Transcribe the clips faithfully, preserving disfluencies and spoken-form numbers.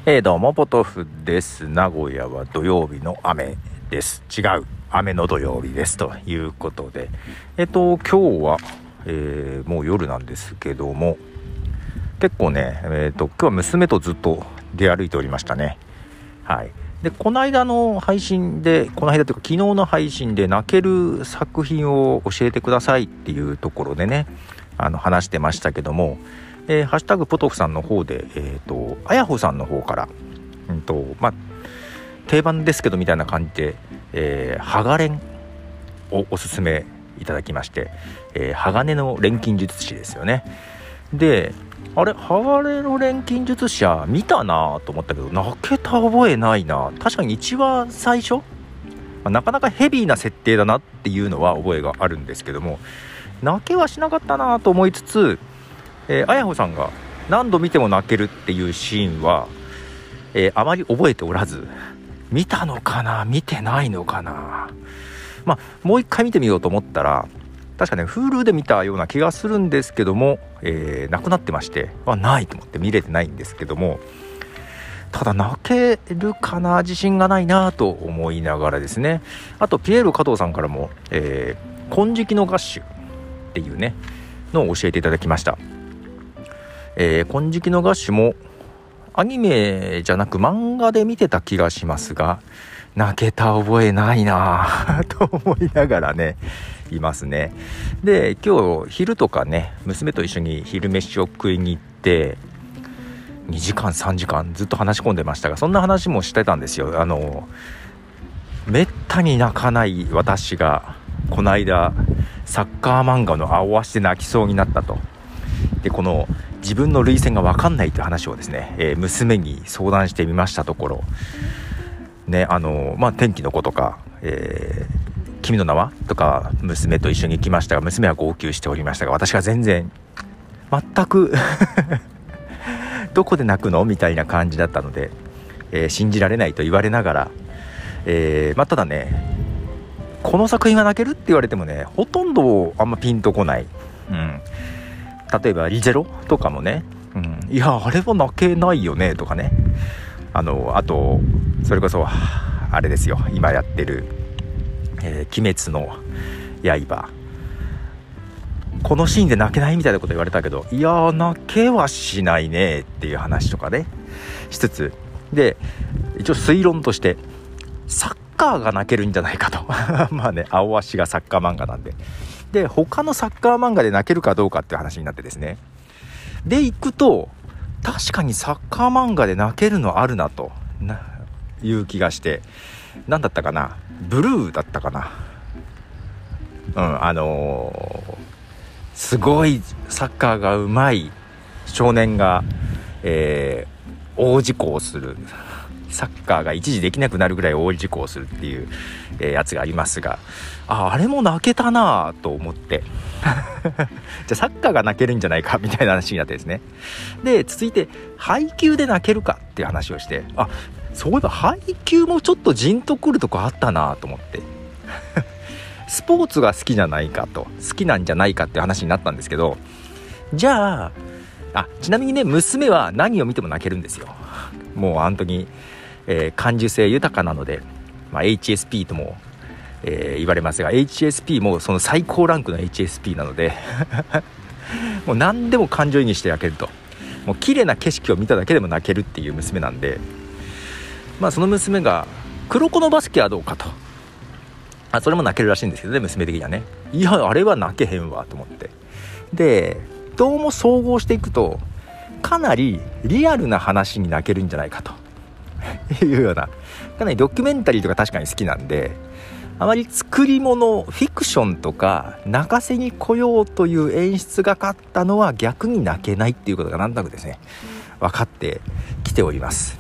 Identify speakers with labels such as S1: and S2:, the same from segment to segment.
S1: えー、どうもポトフです。名古屋は土曜日の雨です。違う、雨の土曜日ですということで、えっと今日は、えー、もう夜なんですけども、結構ね、えっと今日は娘とずっと出歩いておりましたね。はい。でこの間の配信でこの間というか昨日の配信で泣ける作品を教えてくださいっていうところでね、あの話してましたけども、えー、ハッシュタグポトフさんの方で、えーと、あやほさんの方から、うんとまあ、定番ですけどみたいな感じで、えー、ハガレンをおすすめいただきまして、えー、鋼の錬金術師ですよね。で、あれ、鋼の錬金術師は見たなと思ったけど泣けた覚えないな。確かにいちわ最初、まあ、なかなかヘビーな設定だなっていうのは覚えがあるんですけども、泣けはしなかったなと思いつつ、えー、あやほさんが何度見ても泣けるっていうシーンは、えー、あまり覚えておらず、見たのかな見てないのかな、まあもう一回見てみようと思ったら確かね Hulu で見たような気がするんですけども、えー、なくなってまして、まあ、ないと思って見れてないんですけども、ただ泣けるかな、自信がないなと思いながらですね。あとピエール加藤さんからも、えー、金色のガッシュっていうねのを教えていただきました。えー、金色のガッシュもアニメじゃなく漫画で見てた気がしますが、泣けた覚えないなと思いながらねいますね。で、今日昼とかね娘と一緒に昼飯を食いに行ってにじかんさんじかんずっと話し込んでましたが、そんな話もしてたんですよ。あのめったに泣かない私がこの間サッカー漫画の青足で泣きそうになったと。で、この自分の涙腺が分かんないという話をですね、えー、娘に相談してみましたところね、あのまあ天気の子とか、えー、君の名はとか娘と一緒に行きましたが、娘は号泣しておりましたが、私が全然全くどこで泣くのみたいな感じだったので、えー、信じられないと言われながら、えーまあ、ただねこの作品が泣けるって言われてもねほとんどあんまピンとこない。うん、例えばリゼロとかもね、うん、いやあれは泣けないよねとかね、あのあとそれこそあれですよ、今やってる、えー、鬼滅の刃、このシーンで泣けないみたいなこと言われたけど、いやー泣けはしないねっていう話とかねしつつで、一応推論としてサッカーが泣けるんじゃないかとまあね、青足がサッカー漫画なんで、で他のサッカー漫画で泣けるかどうかっていう話になってですね、で行くと確かにサッカー漫画で泣けるのあるなとないう気がして、何だったかな、ブルーだったかな、うんあのー、すごいサッカーが上手い少年が、えー、大事故をする、サッカーが一時できなくなるぐらい大事故をするっていう、えー、やつがありますが、あ, あれも泣けたなと思ってじゃあサッカーが泣けるんじゃないかみたいな話になってですね。で続いて配球で泣けるかっていう話をして、あ、そういえば配球もちょっとジンとくるとこあったなと思ってスポーツが好きじゃないかと好きなんじゃないかっていう話になったんですけど、じゃああちなみにね娘は何を見ても泣けるんですよ。もう本当に、えー、感受性豊かなので、まあ、エイチエスピー とも、えー、言われますが エイチエスピー もその最高ランクの エイチエスピー なのでもう何でも感情移入して泣けると、もう綺麗な景色を見ただけでも泣けるっていう娘なんで、まあその娘が黒子のバスケはどうかと、あそれも泣けるらしいんですけどね、娘的にはね、いやあれは泣けへんわと思って、でどうも総合していくとかなりリアルな話に泣けるんじゃないかというような、かなりドキュメンタリーとか確かに好きなんで、あまり作り物フィクションとか泣かせに来ようという演出がかったのは逆に泣けないっていうことがなんとなくですね分かってきております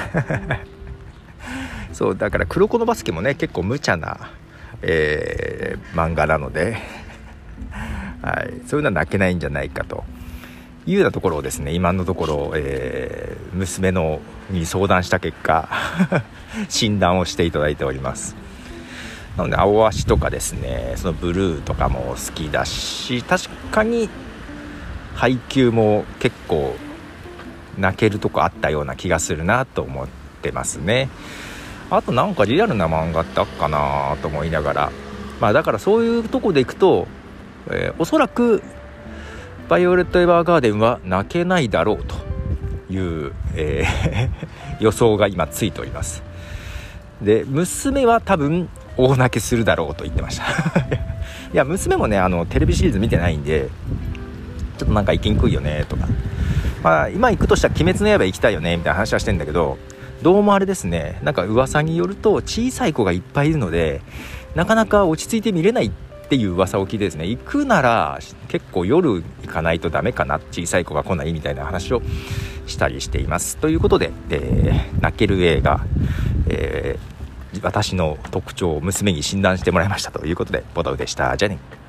S1: そうだから黒子のバスケもね結構無茶な、えー、漫画なのではい、そういうのは泣けないんじゃないかというようなところをですね、今のところ、えー、娘のに相談した結果診断をしていただいております。なので青足とかですね、そのブルーとかも好きだし、確かに配球も結構泣けるとこあったような気がするなと思ってますね。あとなんかリアルな漫画ってあっかなと思いながら、まあだからそういうとこでいくと、えー、おそらくバイオレット・エヴァーガーデンは泣けないだろうという、えー、予想が今ついております。で娘は多分大泣きするだろうと言ってましたいや娘もねあのテレビシリーズ見てないんでちょっとなんか行きにくいよねとか、まあ今行くとしたら鬼滅の刃行きたいよねみたいな話はしてんだけど、どうもあれですね、なんか噂によると小さい子がいっぱいいるのでなかなか落ち着いて見れないっていう噂を聞いてですね、行くなら結構夜行かないとダメかな、小さい子が来ないみたいな話をしたりしていますということで、えー、泣ける映画、えー、私の特徴を娘に診断してもらいましたということで、ボトルでした。じゃあね。